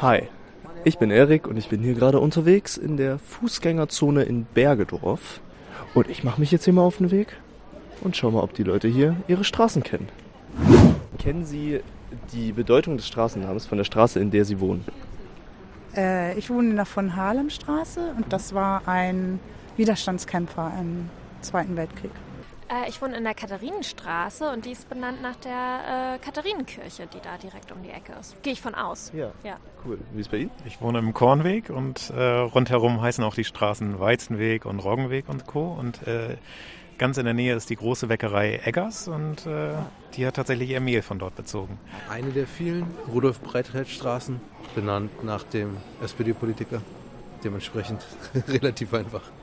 Hi, ich bin Erik und ich bin hier gerade unterwegs in der Fußgängerzone in Bergedorf. Und ich mache mich jetzt hier mal auf den Weg und schau mal, ob die Leute hier ihre Straßen kennen. Kennen Sie die Bedeutung des Straßennamens von der Straße, in der Sie wohnen? Ich wohne in der von-Harlem-Straße und das war ein Widerstandskämpfer im Zweiten Weltkrieg. Ich wohne in der Katharinenstraße und die ist benannt nach der Katharinenkirche, die da direkt um die Ecke ist. Gehe ich von aus. Ja. Cool. Wie ist bei Ihnen? Ich wohne im Kornweg und rundherum heißen auch die Straßen Weizenweg und Roggenweg und Co. Und ganz in der Nähe ist die große Bäckerei Eggers und die hat tatsächlich ihr Mehl von dort bezogen. Eine der vielen Rudolf-Breitfeld-Straßen, benannt nach dem SPD-Politiker. Dementsprechend relativ einfach.